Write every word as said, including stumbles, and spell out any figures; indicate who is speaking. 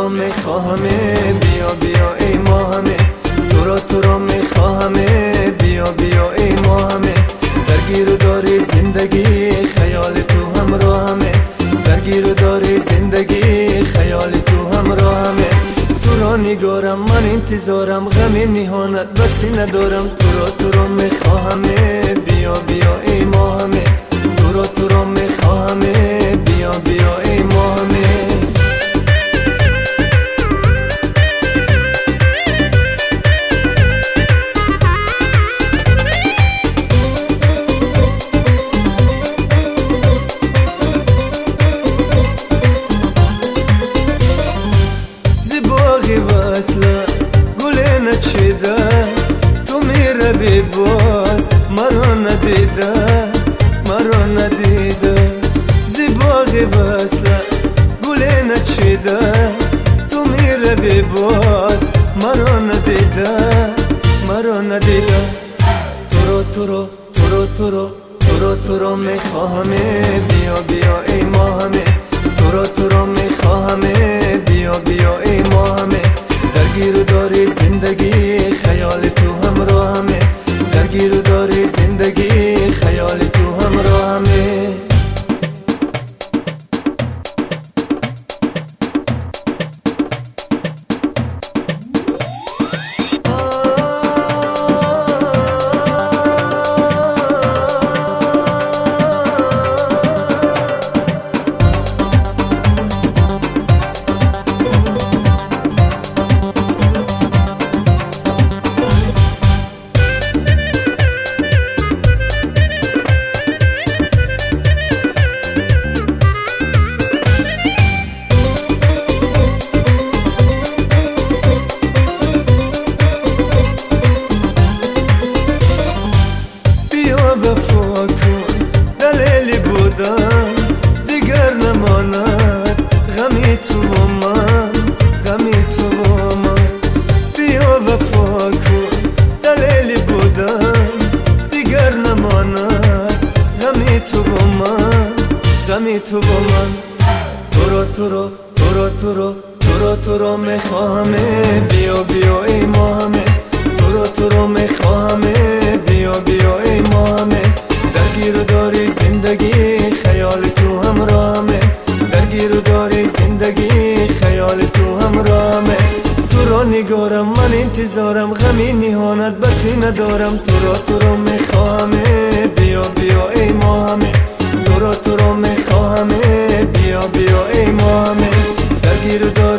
Speaker 1: را میخواهمه، بیا بیا ای ماهمه، تو را تو را میخواهمه، بیا بیا ای ماهمه. درگیر داری زندگی خیال تو همراهمه، درگیر داری زندگی خیال تو همراهمه. تو را نگارم من انتظارم، غم نهانت بسی ندارم، تو را تو را میخواهمه، بیا بیا ای ماهمه، تو را تو را میخواهمه، بیا بیا ای ماهمه. وصله گل نچیده تو میره بی باز، مرا ندیده مرا ندیده. زیباغ وصله گل نچیده تو میره بی باز، مرا ندیده مرا ندیده. تو را تو را تو را تو را تو را تو را میخواهمه، بیا بیا ای ماهمه، تو را تو را میخواهمه، بیا بیا ای ماهمه. درگیر داری زندگی خیال تو همراهمه، درگیر داری زندگی خیال تو همراهمه. وفا کن دلیلی بودم دیگر نماند، غمی تو و من غمی تو و من. بیا وفا کن دلیلی بودم دیگر نماند، غمی تو و من غمی تو و من. تو را تو را تو را تو را تو را تو را میخواهمه، بیا بیا ای ماهمه، تو را تو را میخواهمه، بیا بیا ای ماهمه. درگیر داری زندگی خیال تو همراهمه، درگیر داری زندگی خیال تو همراهمه. تو را نگارم من انتظارم، غمی نهانت بسی ندارم، تو را تو را میخواهمه، بیا بیا ای ماهمه، تو را تو را میخواهمه، بیا بیا ای ماهمه. درگیر داری